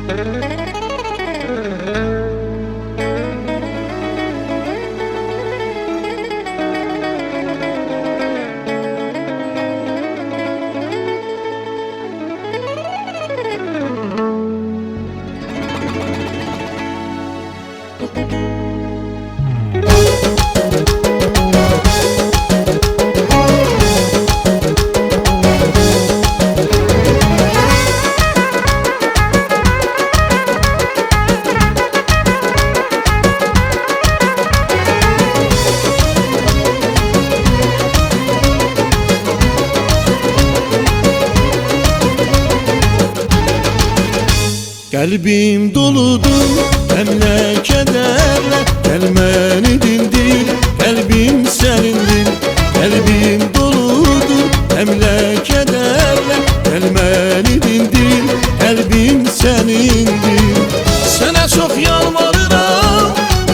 Kalbim doludur hemle kederle, gelmeni dindir, kalbim senindir. Kalbim doludur hemle kederle, gelmeni dindir, kalbim senindir. Sana çok yalvarıram,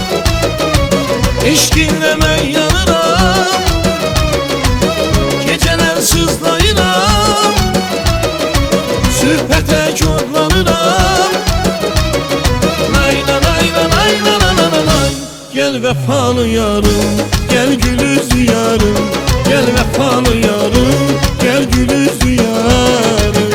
eşkinle ben yanıram, geceler sızlayıram, söhbete kodlanıram. Gel vefalı yarım, gel gül yüzlü yarım, gel vefalı yarım, gel gül yüzlü yarım.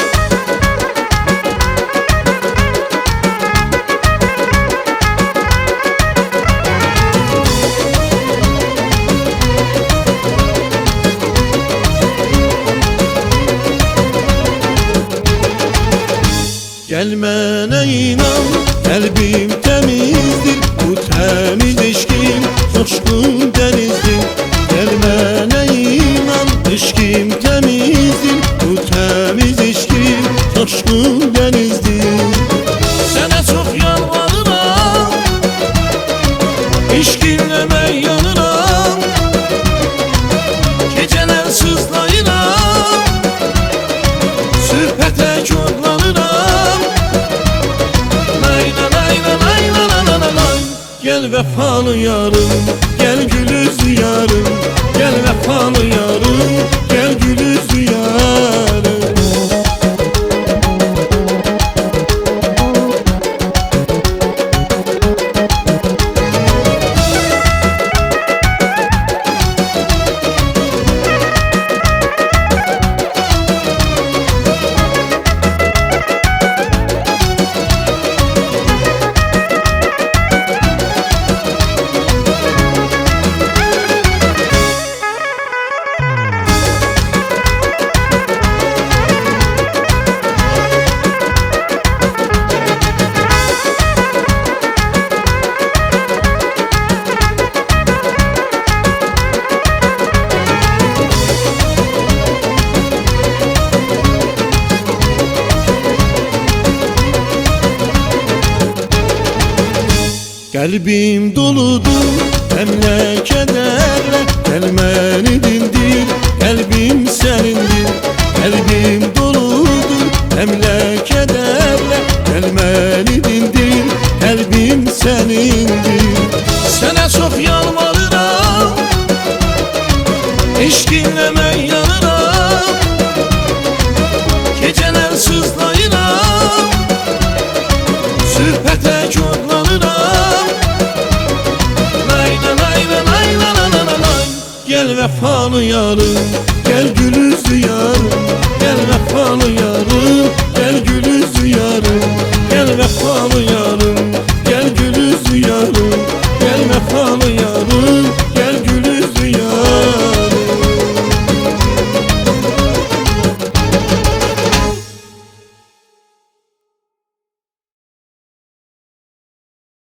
Gelmene inan, kalbim temizdir, bu temiz eşkim coşkun denizdir. Gelmene inan, eşkim temizdir, bu temiz eşkim coşkun denizdir. Sana çok yalvarıram, eşkinle ben yanıram, geceler sızlayıram, söhbete kodlanıram. Gel vefalı yarım, gel gül yüzlü yarım, gel vefalı yarım, gel gül yüzlü yarım. Kalbim doludur hemle kederle, gelmeni dindir, kalbim senindir. Kalbim doludur hemle kederle, gelmeni dindir, kalbim senindir. Sana çok yalvarıram, eşkinle ben yanıram, geceler sızlayıram, söhbete kodlanıram. Gel vefalı yarım,